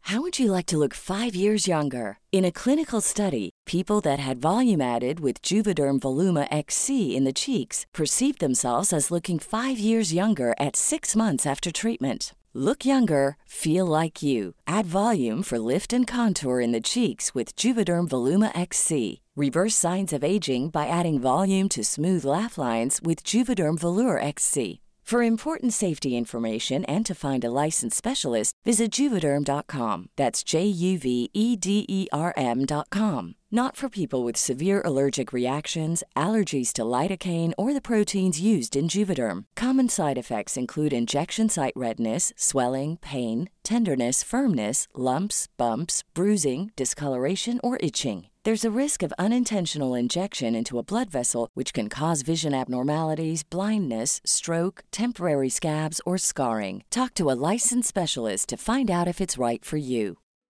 How would you like to look 5 years younger? In a clinical study, people that had volume added with Juvederm Voluma XC in the cheeks perceived themselves as looking 5 years younger at 6 months after treatment. Look younger, feel like you. Add volume for lift and contour in the cheeks with Juvederm Voluma XC. Reverse signs of aging by adding volume to smooth laugh lines with Juvederm Volure XC. For important safety information and to find a licensed specialist, visit Juvederm.com. That's JUVEDERM.com. Not for people with severe allergic reactions, allergies to lidocaine, or the proteins used in Juvederm. Common side effects include injection site redness, swelling, pain, tenderness, firmness, lumps, bumps, bruising, discoloration, or itching. There's a risk of unintentional injection into a blood vessel, which can cause vision abnormalities, blindness, stroke, temporary scabs, or scarring. Talk to a licensed specialist to find out if it's right for you.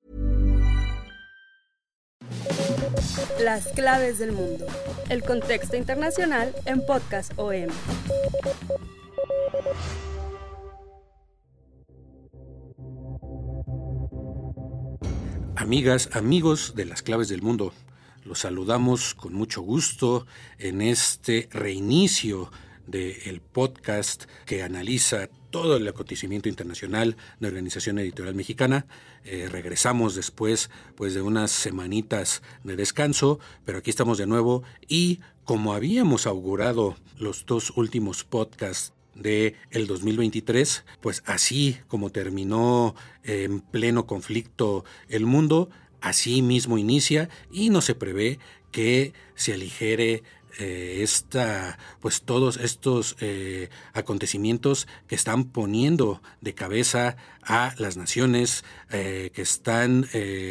Las claves del mundo. El contexto internacional en Podcast OM. Amigas, amigos de las claves del mundo, los saludamos con mucho gusto en este reinicio del podcast que analiza todo el acontecimiento internacional de Organización Editorial Mexicana. Regresamos después de unas semanitas de descanso, pero aquí estamos de nuevo y como habíamos augurado los 2 últimos podcasts de el 2023, pues así como terminó en pleno conflicto el mundo, así mismo inicia y no se prevé que se aligere todos estos acontecimientos que están poniendo de cabeza a las naciones, que están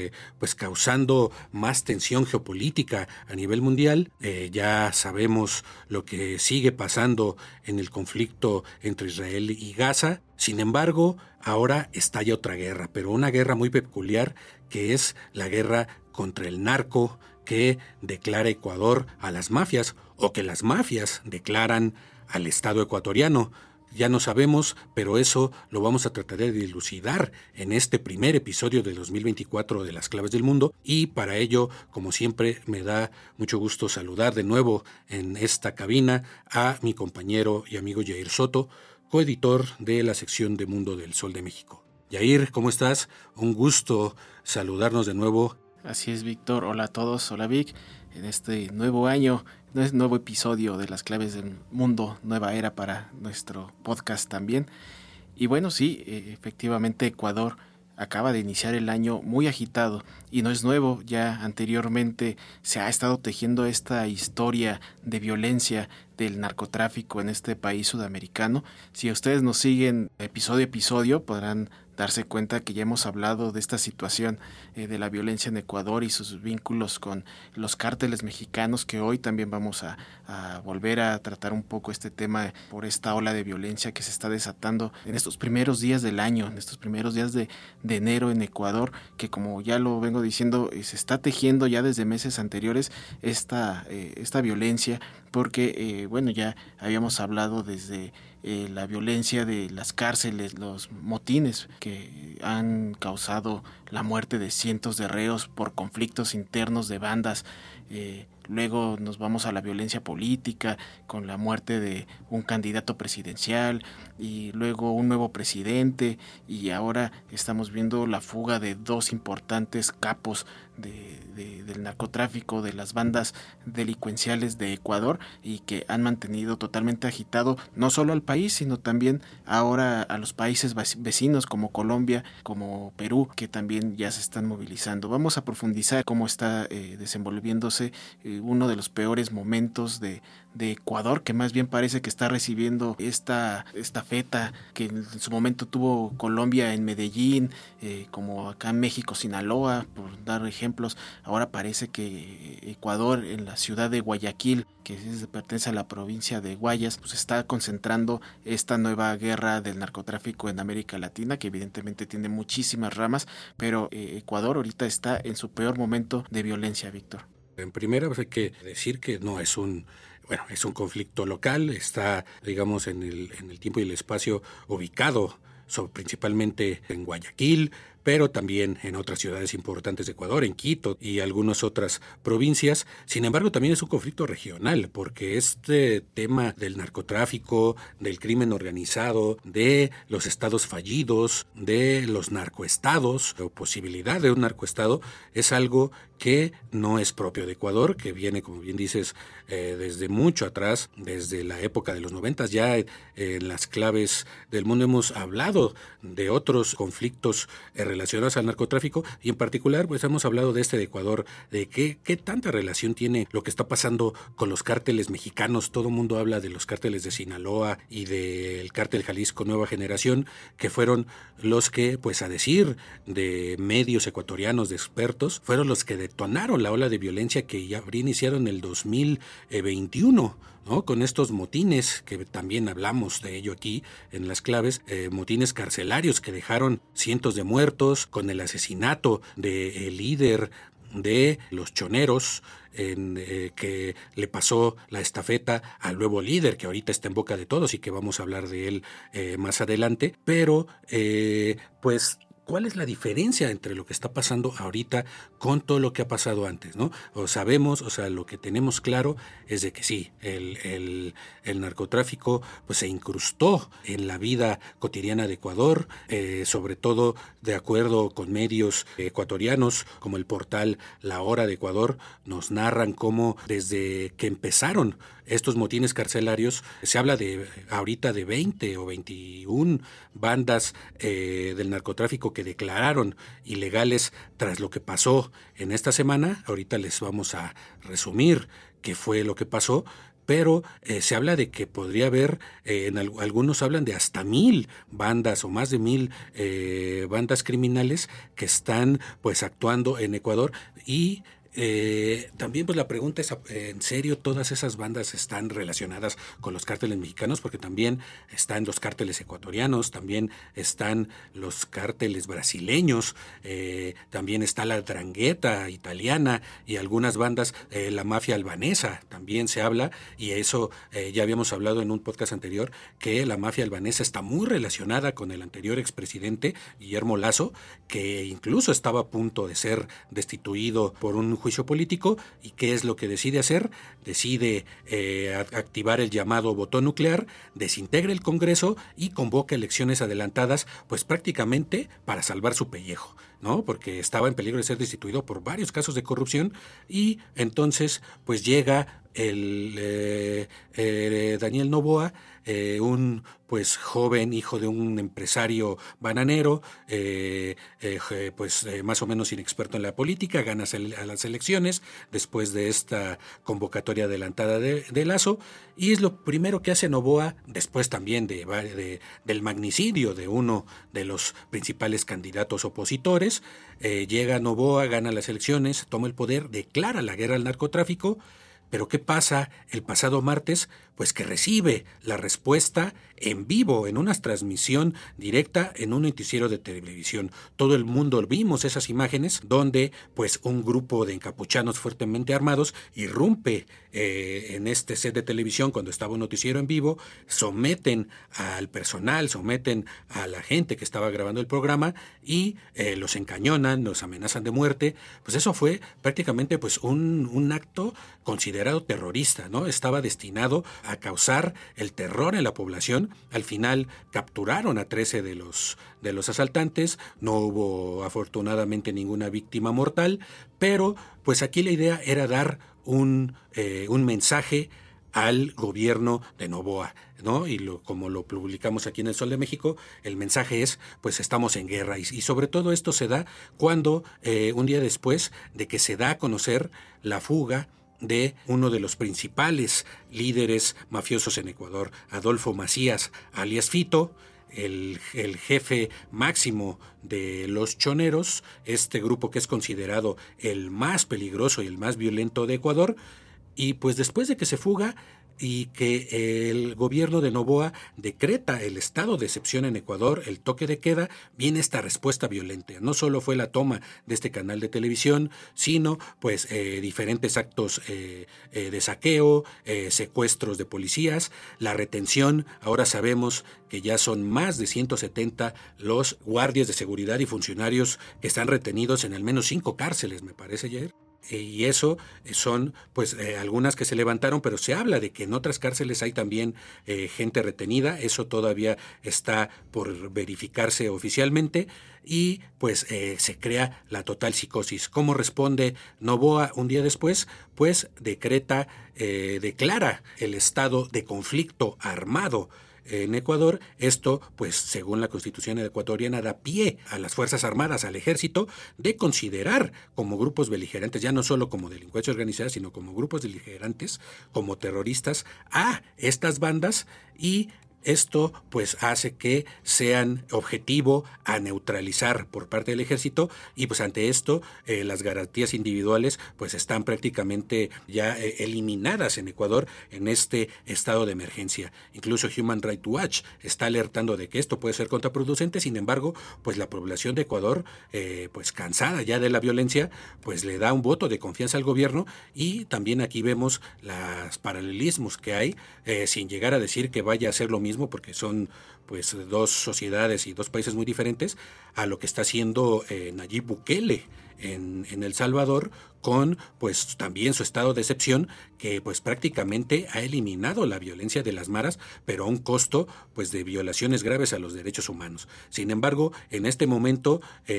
causando más tensión geopolítica a nivel mundial. Ya sabemos lo que sigue pasando en el conflicto entre Israel y Gaza. Sin embargo, ahora estalla otra guerra, pero una guerra muy peculiar, que es la guerra contra el narco que declara Ecuador a las mafias, o que las mafias declaran al Estado ecuatoriano. Ya no sabemos, pero eso lo vamos a tratar de dilucidar en este primer episodio del 2024 de Las Claves del Mundo, y para ello, como siempre, me da mucho gusto saludar de nuevo en esta cabina a mi compañero y amigo Yair Soto, coeditor de la sección de Mundo del Sol de México. Yair, ¿cómo estás? Un gusto saludarnos de nuevo. Así es, Víctor. Hola a todos. Hola, Vic. En este nuevo año, nuevo episodio de Las Claves del Mundo, nueva era para nuestro podcast también. Y bueno, sí, efectivamente Ecuador acaba de iniciar el año muy agitado y no es nuevo. Ya anteriormente se ha estado tejiendo esta historia de violencia del narcotráfico en este país sudamericano. Si ustedes nos siguen episodio a episodio, podrán darse cuenta que ya hemos hablado de esta situación de la violencia en Ecuador y sus vínculos con los cárteles mexicanos, que hoy también vamos a volver a tratar un poco este tema por esta ola de violencia que se está desatando en estos primeros días del año, en estos primeros días de enero en Ecuador, que como ya lo vengo diciendo, se está tejiendo ya desde meses anteriores esta violencia, porque ya habíamos hablado desde la violencia de las cárceles, los motines que han causado la muerte de cientos de reos por conflictos internos de bandas. Luego nos vamos a la violencia política con la muerte de un candidato presidencial y luego un nuevo presidente, y ahora estamos viendo la fuga de 2 importantes capos del narcotráfico, de las bandas delincuenciales de Ecuador, y que han mantenido totalmente agitado no solo al país, sino también ahora a los países vecinos como Colombia, como Perú, que también ya se están movilizando. Vamos a profundizar cómo está desenvolviéndose uno de los peores momentos de Ecuador, que más bien parece que está recibiendo esta estafeta que en su momento tuvo Colombia en Medellín, como acá en México, Sinaloa, por dar ejemplos. Ahora parece que Ecuador, en la ciudad de Guayaquil, que pertenece a la provincia de Guayas, pues está concentrando esta nueva guerra del narcotráfico en América Latina, que evidentemente tiene muchísimas ramas, pero Ecuador ahorita está en su peor momento de violencia, Víctor. En primera, pues hay que decir que no es un conflicto local, está, digamos, en el tiempo y el espacio ubicado principalmente en Guayaquil, pero también en otras ciudades importantes de Ecuador, en Quito y algunas otras provincias. Sin embargo, también es un conflicto regional, porque este tema del narcotráfico, del crimen organizado, de los estados fallidos, de los narcoestados, o posibilidad de un narcoestado, es algo que no es propio de Ecuador, que viene, como bien dices, desde mucho atrás, desde la época de los 90. Ya en las claves del mundo hemos hablado de otros conflictos relacionados al narcotráfico, y en particular pues hemos hablado de este de Ecuador, de qué tanta relación tiene lo que está pasando con los cárteles mexicanos. Todo el mundo habla de los cárteles de Sinaloa y del cártel Jalisco Nueva Generación, que fueron los que, pues a decir de medios ecuatorianos, de expertos, fueron los que detonaron la ola de violencia que ya habría iniciado en el 2021, ¿no? Con estos motines, que también hablamos de ello aquí en las claves, motines carcelarios que dejaron cientos de muertos, con el asesinato del líder de los choneros, que le pasó la estafeta al nuevo líder, que ahorita está en boca de todos y que vamos a hablar de él más adelante. Pero pues ¿cuál es la diferencia entre lo que está pasando ahorita con todo lo que ha pasado antes, ¿no? Lo que tenemos claro es de que sí, el narcotráfico pues se incrustó en la vida cotidiana de Ecuador, sobre todo de acuerdo con medios ecuatorianos como el portal La Hora de Ecuador. Nos narran cómo desde que empezaron estos motines carcelarios, se habla de ahorita de 20 o 21 bandas del narcotráfico que declararon ilegales tras lo que pasó en esta semana. Ahorita les vamos a resumir qué fue lo que pasó, pero se habla de que podría haber, algunos hablan de hasta 1,000 bandas o más de 1,000 bandas criminales que están pues actuando en Ecuador. Y también pues la pregunta es, ¿en serio todas esas bandas están relacionadas con los cárteles mexicanos? Porque también están los cárteles ecuatorianos, también están los cárteles brasileños, también está la Drangheta italiana y algunas bandas, la mafia albanesa también se habla, y eso ya habíamos hablado en un podcast anterior, que la mafia albanesa está muy relacionada con el anterior expresidente Guillermo Lasso, que incluso estaba a punto de ser destituido por un juicio político. ¿Y qué es lo que decide hacer? Decide activar el llamado botón nuclear, desintegra el Congreso y convoca elecciones adelantadas, pues prácticamente para salvar su pellejo, ¿no? Porque estaba en peligro de ser destituido por varios casos de corrupción. Y entonces pues llega el Daniel Noboa, un pues joven hijo de un empresario bananero, más o menos inexperto en la política, gana a las elecciones después de esta convocatoria adelantada de Lasso, y es lo primero que hace Noboa, después también del magnicidio de uno de los principales candidatos opositores. Llega Noboa, gana las elecciones, toma el poder, declara la guerra al narcotráfico. Pero ¿qué pasa el pasado martes? Pues que recibe la respuesta en vivo, en una transmisión directa en un noticiero de televisión. Todo el mundo vimos esas imágenes donde pues un grupo de encapuchanos fuertemente armados irrumpe en este set de televisión cuando estaba un noticiero en vivo, someten al personal, someten a la gente que estaba grabando el programa y los encañonan, los amenazan de muerte. Pues eso fue prácticamente pues un acto considerado terrorista, ¿no? Estaba destinado a causar el terror en la población. Al final capturaron a 13 de los asaltantes, no hubo afortunadamente ninguna víctima mortal, pero pues aquí la idea era dar un mensaje al gobierno de Noboa, ¿no? Y como lo publicamos aquí en El Sol de México, el mensaje es, pues estamos en guerra. Y sobre todo esto se da cuando, un día después de que se da a conocer la fuga de uno de los principales líderes mafiosos en Ecuador, Adolfo Macías, alias Fito, el jefe máximo de los choneros, este grupo que es considerado el más peligroso y el más violento de Ecuador. Y pues después de que se fuga, y que el gobierno de Noboa decreta el estado de excepción en Ecuador, el toque de queda, viene esta respuesta violenta. No solo fue la toma de este canal de televisión, sino pues diferentes actos de saqueo, secuestros de policías, la retención. Ahora sabemos que ya son más de 170 los guardias de seguridad y funcionarios que están retenidos en al menos 5 cárceles, me parece, Jair. Y eso son pues algunas que se levantaron, pero se habla de que en otras cárceles hay también gente retenida. Eso todavía está por verificarse oficialmente y pues se crea la total psicosis. ¿Cómo responde Noboa un día después? Pues declara el estado de conflicto armado en Ecuador. Esto, pues, según la Constitución ecuatoriana, da pie a las Fuerzas Armadas, al Ejército, de considerar como grupos beligerantes, ya no solo como delincuencia organizada, sino como grupos beligerantes, como terroristas, a estas bandas, y esto pues hace que sean objetivo a neutralizar por parte del ejército, y pues ante esto las garantías individuales pues están prácticamente ya eliminadas en Ecuador en este estado de emergencia. Incluso Human Rights Watch está alertando de que esto puede ser contraproducente. Sin embargo, pues la población de Ecuador pues cansada ya de la violencia, pues le da un voto de confianza al gobierno, y también aquí vemos los paralelismos que hay, sin llegar a decir que vaya a ser lo mismo, porque son pues dos sociedades y dos países muy diferentes, a lo que está haciendo Nayib Bukele en El Salvador, con pues también su estado de excepción, que pues prácticamente ha eliminado la violencia de las maras, pero a un costo pues de violaciones graves a los derechos humanos. Sin embargo, en este momento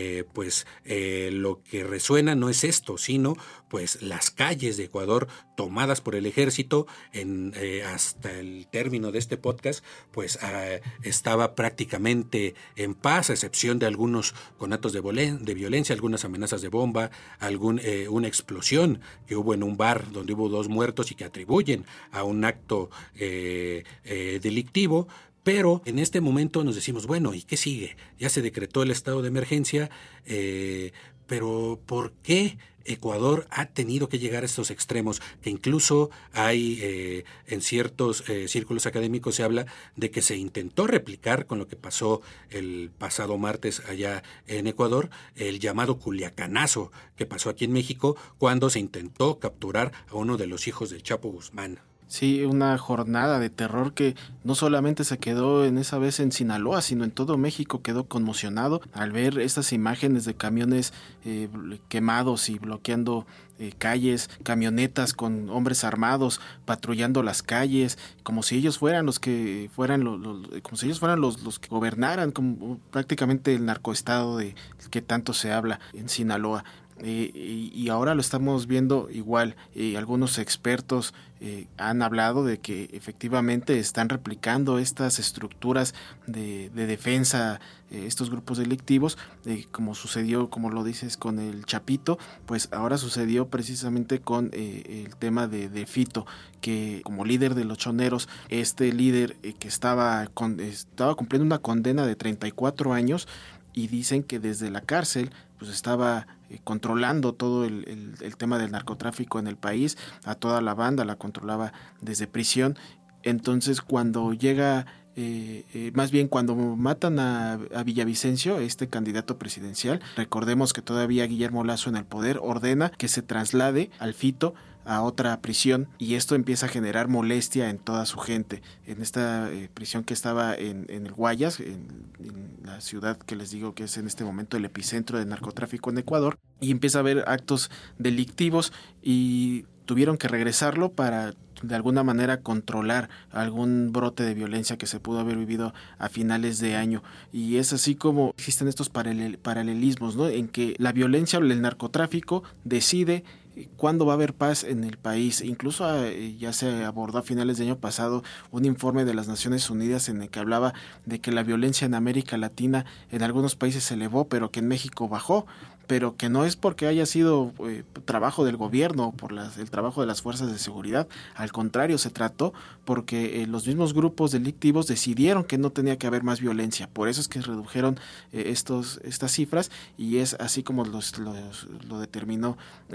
lo que resuena no es esto, sino pues las calles de Ecuador tomadas por el ejército. Hasta el término de este podcast pues estaba prácticamente en paz, a excepción de algunos conatos de violencia, algunas amenazas de bomba, una explosión que hubo en un bar donde hubo 2 muertos y que atribuyen a un acto delictivo. Pero en este momento nos decimos, bueno, ¿y qué sigue? Ya se decretó el estado de emergencia, pero ¿por qué Ecuador ha tenido que llegar a estos extremos? Que incluso hay en ciertos círculos académicos se habla de que se intentó replicar con lo que pasó el pasado martes allá en Ecuador, el llamado Culiacanazo que pasó aquí en México, cuando se intentó capturar a uno de los hijos del Chapo Guzmán. Sí, una jornada de terror que no solamente se quedó en esa vez en Sinaloa, sino en todo México quedó conmocionado al ver estas imágenes de camiones quemados y bloqueando calles, camionetas con hombres armados patrullando las calles, como si ellos fueran los que gobernaran, como prácticamente el narcoestado de que tanto se habla en Sinaloa. Y ahora lo estamos viendo igual. Algunos expertos han hablado de que efectivamente están replicando estas estructuras de defensa, estos grupos delictivos, como sucedió, como lo dices, con el Chapito. Pues ahora sucedió precisamente con el tema de Fito, que como líder de los choneros, este líder que estaba cumpliendo una condena de 34 años, y dicen que desde la cárcel pues estaba controlando todo el tema del narcotráfico en el país, a toda la banda la controlaba desde prisión. Entonces cuando llega, cuando matan a Villavicencio, este candidato presidencial, recordemos que todavía Guillermo Lasso en el poder ordena que se traslade al Fito a otra prisión, y esto empieza a generar molestia en toda su gente, en esta prisión que estaba en el Guayas, en la ciudad que les digo que es en este momento el epicentro del narcotráfico en Ecuador, y empieza a haber actos delictivos y tuvieron que regresarlo para de alguna manera controlar algún brote de violencia que se pudo haber vivido a finales de año. Y es así como existen estos paralelismos, ¿no? En que la violencia o el narcotráfico decide cuándo va a haber paz en el país. Incluso ya se abordó a finales de año pasado un informe de las Naciones Unidas en el que hablaba de que la violencia en América Latina en algunos países se elevó, pero que en México bajó, pero que no es porque haya sido trabajo del gobierno o por el trabajo de las fuerzas de seguridad. Al contrario, se trató porque los mismos grupos delictivos decidieron que no tenía que haber más violencia. Por eso es que redujeron estas cifras, y es así como lo determinó,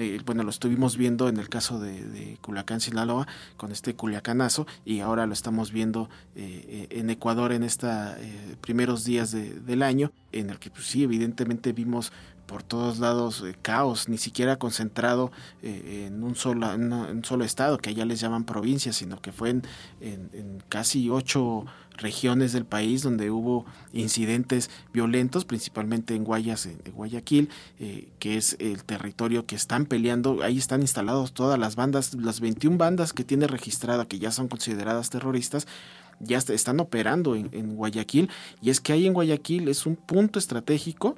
lo estuvimos viendo en el caso de Culiacán, Sinaloa, con este Culiacanazo, y ahora lo estamos viendo en Ecuador en estos primeros días del año, en el que pues, sí, evidentemente vimos por todos lados caos, ni siquiera concentrado en un solo estado, que allá les llaman provincias, sino que fue en casi 8 regiones del país donde hubo incidentes violentos, principalmente en Guayaquil, que es el territorio que están peleando. Ahí están instalados todas las bandas, las 21 bandas que tiene registrada, que ya son consideradas terroristas, ya están operando en Guayaquil, y es que ahí en Guayaquil es un punto estratégico,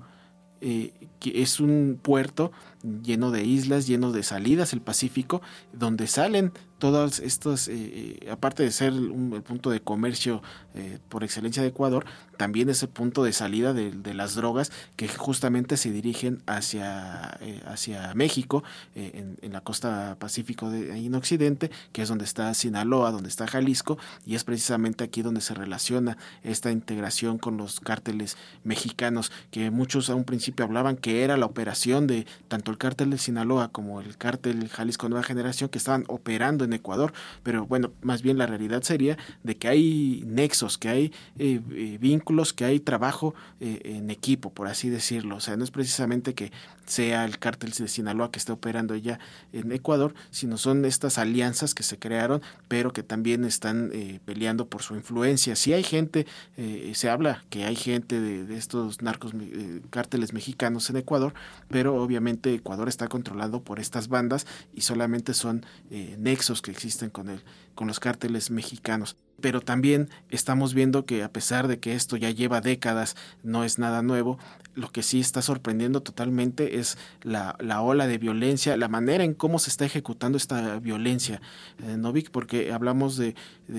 que es un puerto lleno de islas, lleno de salidas, el Pacífico, donde salen todos estos, aparte de ser el punto de comercio por excelencia de Ecuador, también es el punto de salida de las drogas que justamente se dirigen hacia México, en la costa pacífico ahí en Occidente, que es donde está Sinaloa, donde está Jalisco, y es precisamente aquí donde se relaciona esta integración con los cárteles mexicanos, que muchos a un principio hablaban que era la operación de tanto el cártel de Sinaloa como el cártel Jalisco Nueva Generación, que estaban operando en Ecuador, pero bueno, más bien la realidad sería de que hay nexos, que hay vínculos, que hay trabajo en equipo, por así decirlo. O sea, no es precisamente que sea el cártel de Sinaloa que esté operando ya en Ecuador, sino son estas alianzas que se crearon, pero que también están peleando por su influencia. Si hay gente, se habla que hay gente de estos narcos cárteles mexicanos en Ecuador, pero obviamente Ecuador está controlado por estas bandas y solamente son nexos que existen con los cárteles mexicanos. Pero también estamos viendo que a pesar de que esto ya lleva décadas, no es nada nuevo, lo que sí está sorprendiendo totalmente es la ola de violencia, la manera en cómo se está ejecutando esta violencia, Novik, porque hablamos de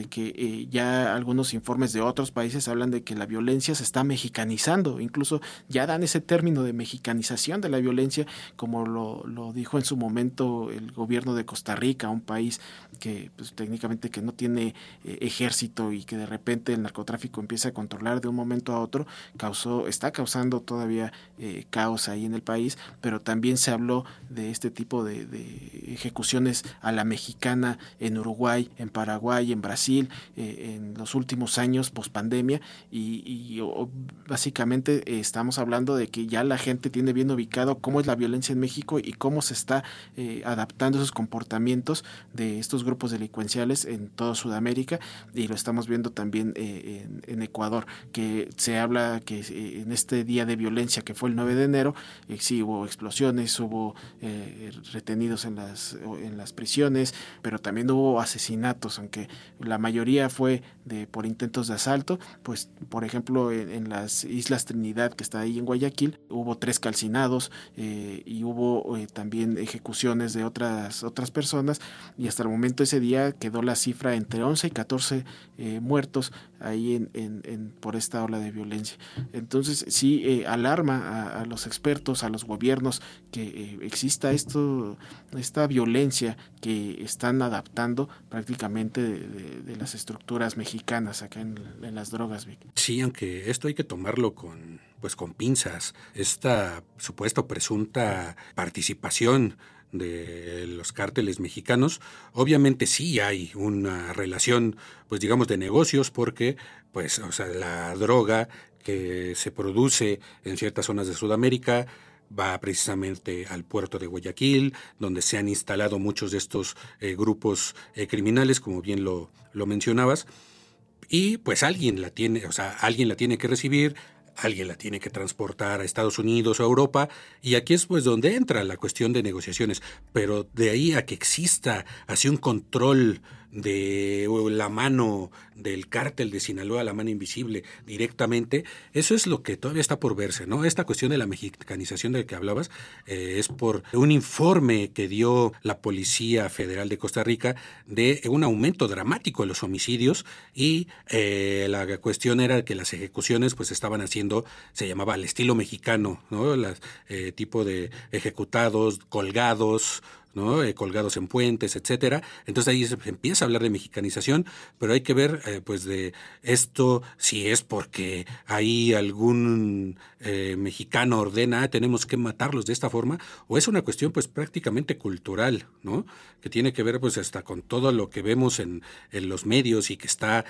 que ya algunos informes de otros países hablan de que la violencia se está mexicanizando, incluso ya dan ese término de mexicanización de la violencia, como lo dijo en su momento el gobierno de Costa Rica, un país que pues, técnicamente que no tiene ejército y que de repente el narcotráfico empieza a controlar de un momento a otro, está causando todavía caos ahí en el país, pero también se habló de este tipo de ejecuciones a la mexicana en Uruguay, en Paraguay, en Brasil, en los últimos años pospandemia, y básicamente estamos hablando de que ya la gente tiene bien ubicado cómo es la violencia en México y cómo se está adaptando esos comportamientos de estos grupos delincuenciales en toda Sudamérica, y lo estamos viendo también en Ecuador, que se habla que en este día de violencia que fue el 9 de enero, sí hubo explosiones, hubo retenidos en las prisiones, pero también hubo asesinatos, aunque la mayoría fue por intentos de asalto. Pues por ejemplo en las Islas Trinidad, que está ahí en Guayaquil, hubo 3 calcinados, y hubo también ejecuciones de otras personas, y hasta el momento ese día quedó la cifra entre 11 y 14 muertos ahí por esta ola de violencia. Entonces sí alarma a los expertos, a los gobiernos, que exista esta violencia que están adaptando prácticamente de las estructuras mexicanas acá en las drogas, Vic. Sí, aunque esto hay que tomarlo con pinzas. Esta supuesta o presunta participación de los cárteles mexicanos, obviamente sí hay una relación, pues digamos, de negocios, porque pues, o sea, la droga que se produce en ciertas zonas de Sudamérica va precisamente al puerto de Guayaquil, donde se han instalado muchos de estos grupos criminales, como bien lo mencionabas, y pues alguien la tiene que recibir, alguien la tiene que transportar a Estados Unidos o a Europa, y aquí es pues donde entra la cuestión de negociaciones, pero de ahí a que exista así un control de la mano del cártel de Sinaloa, la mano invisible directamente, eso es lo que todavía está por verse, ¿no? Esta cuestión de la mexicanización de la que hablabas es por un informe que dio la Policía Federal de Costa Rica de un aumento dramático de los homicidios, y la cuestión era que las ejecuciones pues estaban haciendo, se llamaba al estilo mexicano, ¿no? Tipo de ejecutados, colgados, ¿no? Colgados en puentes, etcétera. Entonces ahí se empieza a hablar de mexicanización, pero hay que ver pues de esto si es porque ahí algún mexicano ordena tenemos que matarlos de esta forma, o es una cuestión pues prácticamente cultural, ¿no? Que tiene que ver pues hasta con todo lo que vemos en los medios y que está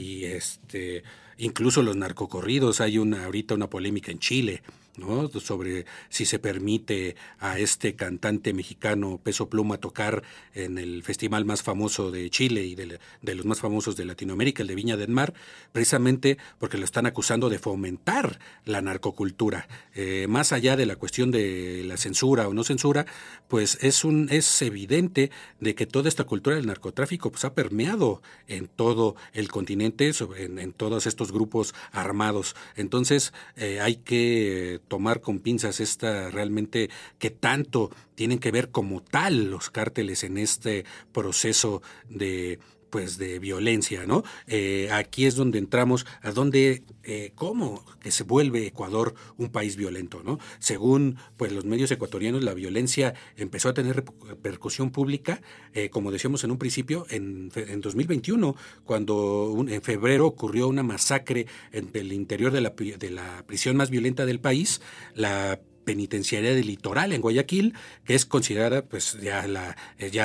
incluso los narcocorridos. Hay ahorita una polémica en Chile, ¿no? Sobre si se permite a este cantante mexicano Peso Pluma tocar en el festival más famoso de Chile y de los más famosos de Latinoamérica, el de Viña del Mar, precisamente porque lo están acusando de fomentar la narcocultura. Más allá de la cuestión de la censura o no censura, pues es evidente de que toda esta cultura del narcotráfico pues ha permeado en todo el continente, en todos estos grupos armados. Entonces hay que tomar con pinzas realmente que tanto tienen que ver como tal los cárteles en este proceso de violencia, ¿no? Aquí es donde entramos a cómo que se vuelve Ecuador un país violento, ¿no? Según pues los medios ecuatorianos, la violencia empezó a tener repercusión pública, como decíamos en un principio, en 2021, cuando en febrero ocurrió una masacre en el interior de la prisión más violenta del país, la penitenciaría del Litoral en Guayaquil, que es considerada pues ya la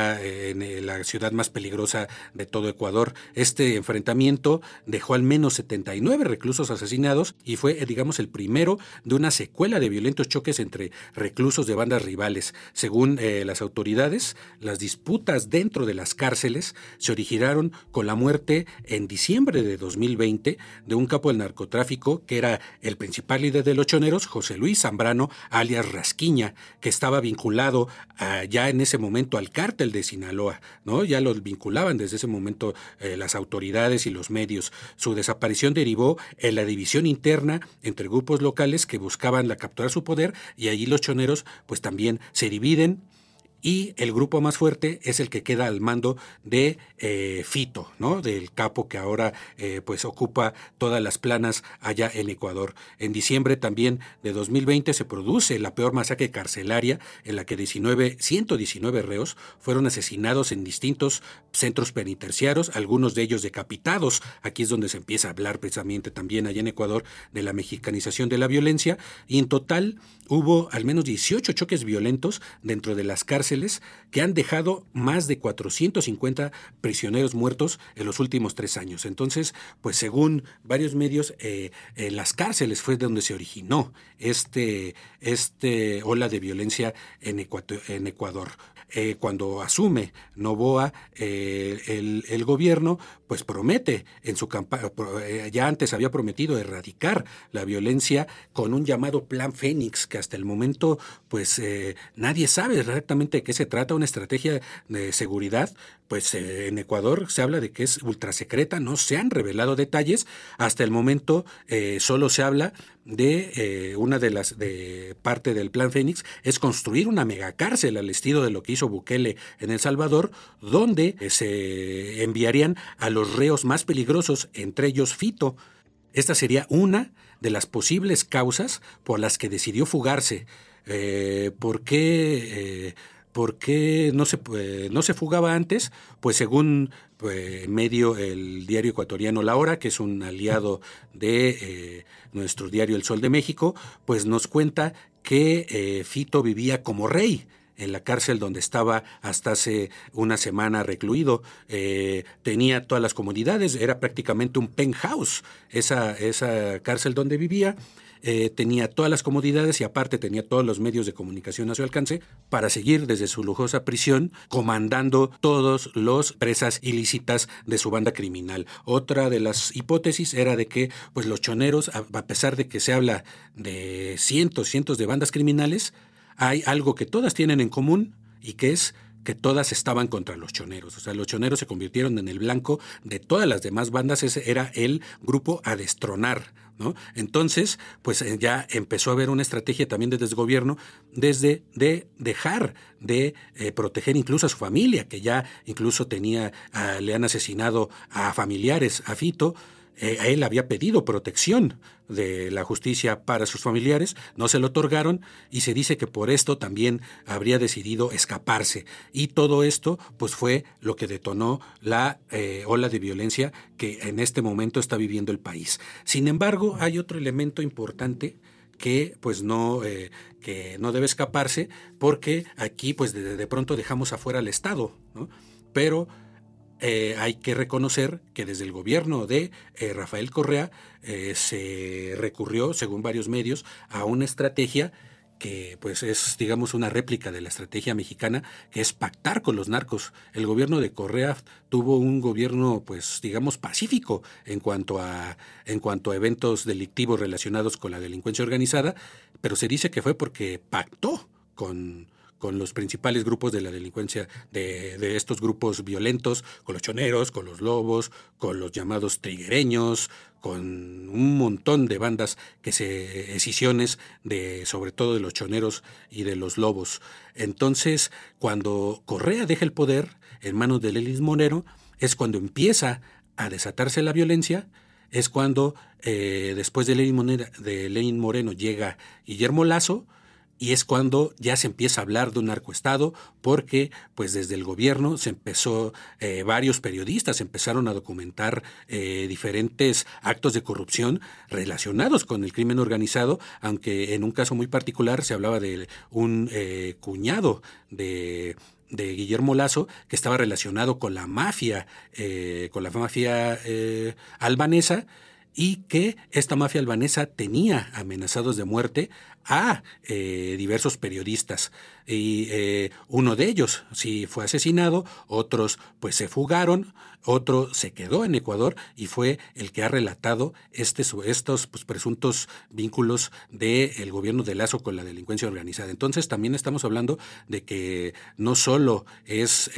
ciudad más peligrosa de todo Ecuador. Este enfrentamiento dejó al menos 79 reclusos asesinados y fue, digamos, el primero de una secuela de violentos choques entre reclusos de bandas rivales. Según las autoridades, las disputas dentro de las cárceles se originaron con la muerte en diciembre de 2020 de un capo del narcotráfico que era el principal líder de los choneros, José Luis Zambrano, alias Rasquiña, que estaba vinculado ya en ese momento al cártel de Sinaloa, ¿no? Ya los vinculaban desde ese momento las autoridades y los medios. Su desaparición derivó en la división interna entre grupos locales que buscaban capturar su poder, y allí los choneros pues también se dividen. Y el grupo más fuerte es el que queda al mando de Fito, ¿no? Del capo que ahora pues ocupa todas las planas allá en Ecuador. En diciembre también de 2020 se produce la peor masacre carcelaria en la que 119 reos fueron asesinados en distintos centros penitenciarios, algunos de ellos decapitados. Aquí es donde se empieza a hablar precisamente también allá en Ecuador de la mexicanización de la violencia, y en total hubo al menos 18 choques violentos dentro de las cárceles que han dejado más de 450 prisioneros muertos en los últimos 3 años. Entonces, pues según varios medios, las cárceles fue donde se originó este ola de violencia en Ecuador. Cuando asume Noboa el gobierno, pues promete en su campaña, ya antes había prometido erradicar la violencia con un llamado Plan Fénix, que hasta el momento pues nadie sabe exactamente de qué se trata, una estrategia de seguridad. Pues en Ecuador se habla de que es ultrasecreta, no se han revelado detalles. Hasta el momento solo se habla de una de las parte del Plan Fénix es construir una megacárcel al estilo de lo que hizo Bukele en El Salvador, donde se enviarían a los reos más peligrosos, entre ellos Fito. Esta sería una de las posibles causas por las que decidió fugarse. ¿Por qué no se fugaba antes? Pues según el diario ecuatoriano La Hora, que es un aliado de nuestro diario El Sol de México, pues nos cuenta que Fito vivía como rey en la cárcel donde estaba hasta hace una semana recluido. Tenía todas las comodidades, era prácticamente un penthouse esa cárcel donde vivía. Tenía todas las comodidades y aparte tenía todos los medios de comunicación a su alcance para seguir desde su lujosa prisión comandando todos los presas ilícitas de su banda criminal. Otra de las hipótesis era de que pues los choneros, a pesar de que se habla de cientos de bandas criminales, hay algo que todas tienen en común, y que es que todas estaban contra los choneros. O sea, los choneros se convirtieron en el blanco de todas las demás bandas. Ese era el grupo a destronar, ¿no? Entonces, pues ya empezó a haber una estrategia también desde el gobierno de dejar de proteger incluso a su familia, que ya incluso le han asesinado a familiares, a Fito. él había pedido protección de la justicia para sus familiares, no se lo otorgaron y se dice que por esto también habría decidido escaparse. Y todo esto pues fue lo que detonó la ola de violencia que en este momento está viviendo el país. Sin embargo, hay otro elemento importante que pues que no debe escaparse, porque aquí pues de pronto dejamos afuera al Estado, ¿no? Pero hay que reconocer que desde el gobierno de Rafael Correa se recurrió, según varios medios, a una estrategia que pues es, digamos, una réplica de la estrategia mexicana, que es pactar con los narcos. El gobierno de Correa tuvo un gobierno, pues, digamos, pacífico en cuanto a eventos delictivos relacionados con la delincuencia organizada, pero se dice que fue porque pactó con los principales grupos de la delincuencia, de estos grupos violentos, con los choneros, con los lobos, con los llamados triguereños, con un montón de bandas escisiones sobre todo de los choneros y de los lobos. Entonces, cuando Correa deja el poder en manos de Lenín Moreno, es cuando empieza a desatarse la violencia. Es cuando después de Lenín Moreno llega Guillermo Lasso, y es cuando ya se empieza a hablar de un narcoestado, porque pues desde el gobierno se empezó, varios periodistas empezaron a documentar diferentes actos de corrupción relacionados con el crimen organizado, aunque en un caso muy particular se hablaba de un cuñado de Guillermo Lasso, que estaba relacionado con la mafia albanesa, y que esta mafia albanesa tenía amenazados de muerte a diversos periodistas. Y uno de ellos sí fue asesinado, otros pues se fugaron, otro se quedó en Ecuador y fue el que ha relatado estos pues, presuntos vínculos del gobierno de Lasso con la delincuencia organizada. Entonces también estamos hablando de que no solo es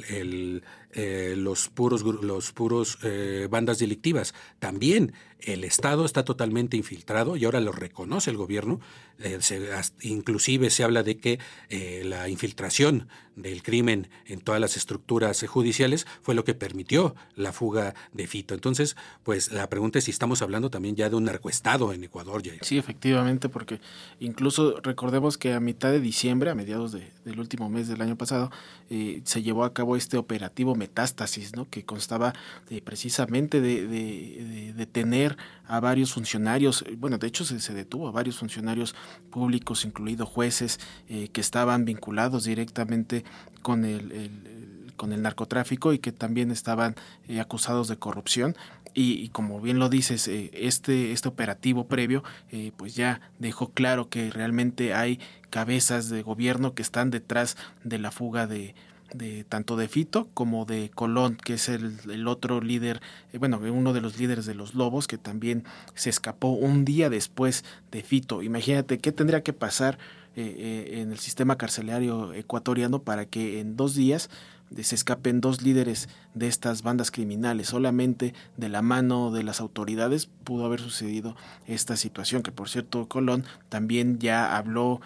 los puros bandas delictivas, también el Estado está totalmente infiltrado y ahora lo reconoce el gobierno. Inclusive se habla de que la infiltración del crimen en todas las estructuras judiciales fue lo que permitió la fuga de Fito. Entonces, pues la pregunta es si estamos hablando también ya de un narcoestado en Ecuador, Jair. Sí, efectivamente, porque incluso recordemos que a mitad de diciembre, a mediados del último mes del año pasado, se llevó a cabo este operativo Metástasis, ¿no? Que constaba precisamente de detener a varios funcionarios. Bueno, de hecho se detuvo a varios funcionarios públicos, incluidos jueces, que estaban vinculados directamente con el narcotráfico y que también estaban acusados de corrupción. Y como bien lo dices, este operativo previo pues ya dejó claro que realmente hay cabezas de gobierno que están detrás de la fuga de tanto de Fito como de Colón, que es el otro líder, uno de los líderes de los Lobos, que también se escapó un día después de Fito. Imagínate qué tendría que pasar en el sistema carcelario ecuatoriano para que en 2 días se escapen 2 líderes de estas bandas criminales. Solamente de la mano de las autoridades pudo haber sucedido esta situación, que por cierto Colón también ya habló,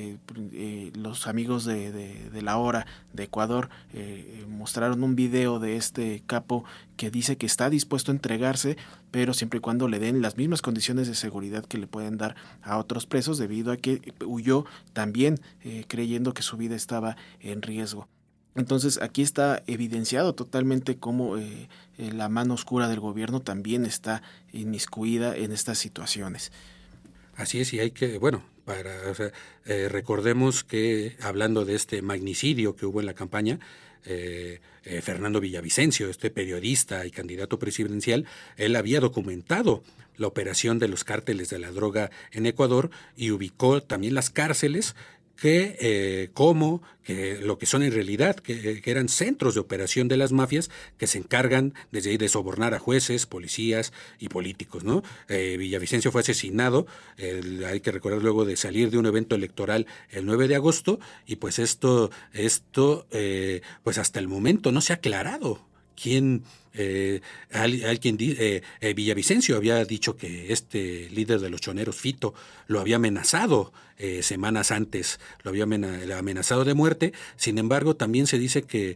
los amigos de La Hora de Ecuador mostraron un video de este capo que dice que está dispuesto a entregarse, pero siempre y cuando le den las mismas condiciones de seguridad que le pueden dar a otros presos, debido a que huyó también creyendo que su vida estaba en riesgo. Entonces aquí está evidenciado totalmente cómo la mano oscura del gobierno también está inmiscuida en estas situaciones. Así es, y hay que, recordemos que hablando de este magnicidio que hubo en la campaña, Fernando Villavicencio, este periodista y candidato presidencial, él había documentado la operación de los cárteles de la droga en Ecuador y ubicó también las cárceles que lo que son en realidad, que eran centros de operación de las mafias que se encargan desde ahí de sobornar a jueces, policías y políticos, ¿no? Villavicencio fue asesinado, hay que recordar, luego de salir de un evento electoral el 9 de agosto, y pues esto pues hasta el momento no se ha aclarado quién Villavicencio había dicho que este líder de los choneros, Fito, lo había amenazado semanas antes, lo había amenazado de muerte. Sin embargo, también se dice que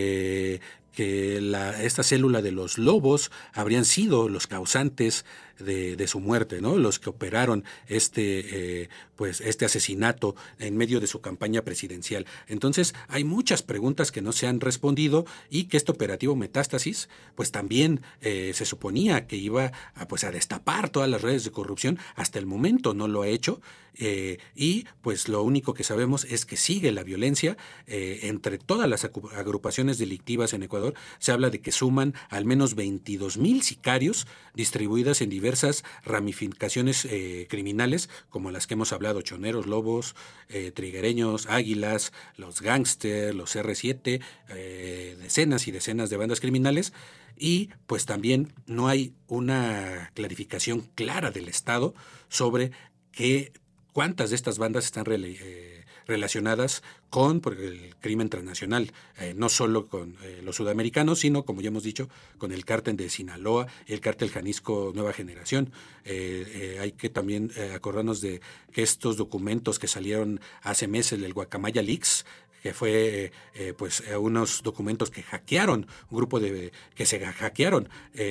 esta célula de los lobos habrían sido los causantes de su muerte, ¿no? Los que operaron este asesinato en medio de su campaña presidencial. Entonces, hay muchas preguntas que no se han respondido y que este operativo Metástasis, pues también se suponía que iba a destapar todas las redes de corrupción. Hasta el momento no lo ha hecho. Y pues lo único que sabemos es que sigue la violencia entre todas las agrupaciones delictivas en Ecuador. Se habla de que suman al menos 22,000 sicarios distribuidas en diversas ramificaciones criminales, como las que hemos hablado: choneros, lobos, triguereños, águilas, los gángster, los R7, decenas y decenas de bandas criminales. Y pues también no hay una clarificación clara del Estado sobre cuántas de estas bandas están relacionadas con el crimen transnacional, no solo con los sudamericanos, sino, como ya hemos dicho, con el cártel de Sinaloa y el cártel Jalisco Nueva Generación. Hay que también acordarnos de que estos documentos que salieron hace meses del Guacamaya Leaks, que fue unos documentos que hackearon, un grupo que se hackearon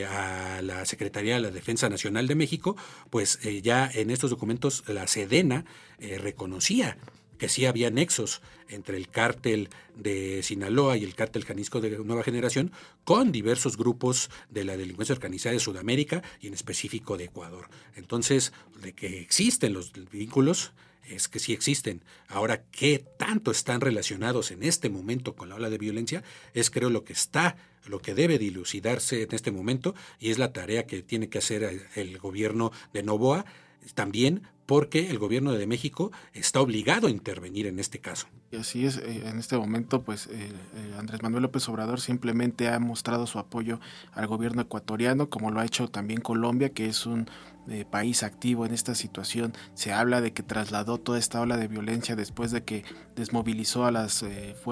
a la Secretaría de la Defensa Nacional de México, pues ya en estos documentos la Sedena reconocía que sí había nexos entre el cártel de Sinaloa y el cártel Jalisco de Nueva Generación con diversos grupos de la delincuencia organizada de Sudamérica y en específico de Ecuador. Entonces, de que existen los vínculos, es que sí existen. Ahora, ¿qué tanto están relacionados en este momento con la ola de violencia? Es, creo, lo que debe dilucidarse en este momento, y es la tarea que tiene que hacer el gobierno de Noboa, también porque el gobierno de México está obligado a intervenir en este caso. Y así es, en este momento pues Andrés Manuel López Obrador simplemente ha mostrado su apoyo al gobierno ecuatoriano, como lo ha hecho también Colombia, que es un país activo en esta situación. Se habla de que trasladó toda esta ola de violencia después de que desmovilizó a las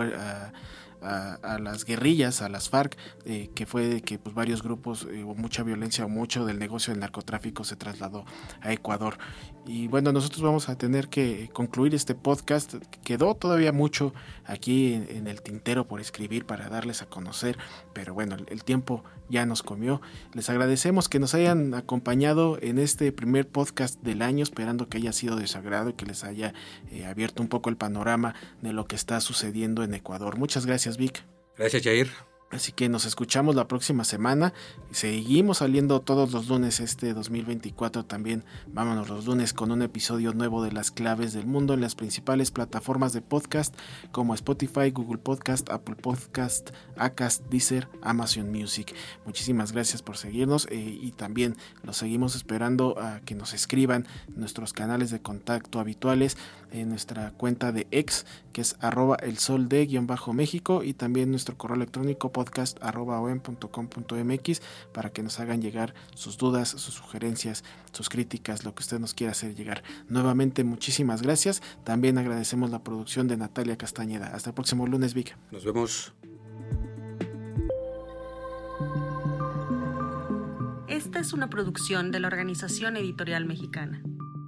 a las guerrillas, a las FARC, que fue que pues varios grupos, mucha violencia o mucho del negocio del narcotráfico se trasladó a Ecuador. Y bueno, nosotros vamos a tener que concluir este podcast. Quedó todavía mucho aquí en el tintero por escribir para darles a conocer, pero bueno, el tiempo ya nos comió. Les agradecemos que nos hayan acompañado en este primer podcast del año, esperando que haya sido de su agrado y que les haya abierto un poco el panorama de lo que está sucediendo en Ecuador. Muchas gracias, Vic. Gracias, Jair. Así que nos escuchamos la próxima semana. Seguimos saliendo todos los lunes este 2024 también. Vámonos los lunes con un episodio nuevo de Las Claves del Mundo en las principales plataformas de podcast como Spotify, Google Podcast, Apple Podcast, Acast, Deezer, Amazon Music. Muchísimas gracias por seguirnos y también los seguimos esperando a que nos escriban en nuestros canales de contacto habituales, en nuestra cuenta de X, que es @elsolde_México, y también nuestro correo electrónico podcast@oem.com.mx, para que nos hagan llegar sus dudas, sus sugerencias, sus críticas, lo que usted nos quiera hacer llegar. Nuevamente, muchísimas gracias. También agradecemos la producción de Natalia Castañeda. Hasta el próximo lunes, Vic. Nos vemos. Esta es una producción de la Organización Editorial Mexicana.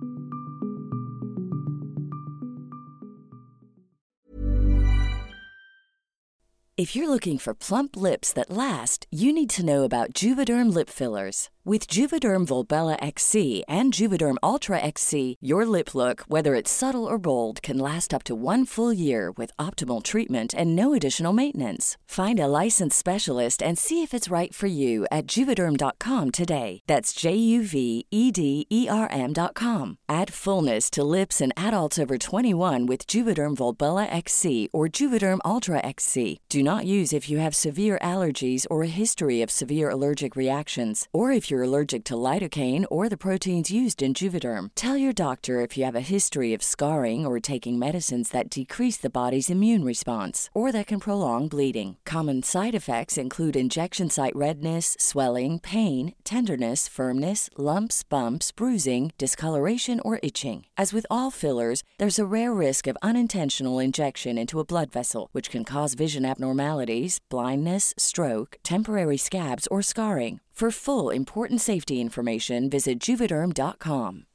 If you're looking for plump lips that last, you need to know about Juvederm lip fillers. With Juvederm Volbella XC and Juvederm Ultra XC, your lip look, whether it's subtle or bold, can last up to 1 full year with optimal treatment and no additional maintenance. Find a licensed specialist and see if it's right for you at Juvederm.com today. That's JUVEDERM.com. Add fullness to lips in adults over 21 with Juvederm Volbella XC or Juvederm Ultra XC. Do not use if you have severe allergies or a history of severe allergic reactions, or if if you're allergic to lidocaine or the proteins used in Juvederm. Tell your doctor if you have a history of scarring or taking medicines that decrease the body's immune response or that can prolong bleeding. Common side effects include injection site redness, swelling, pain, tenderness, firmness, lumps, bumps, bruising, discoloration, or itching. As with all fillers, there's a rare risk of unintentional injection into a blood vessel, which can cause vision abnormalities, blindness, stroke, temporary scabs, or scarring. For full, important safety information, visit Juvederm.com.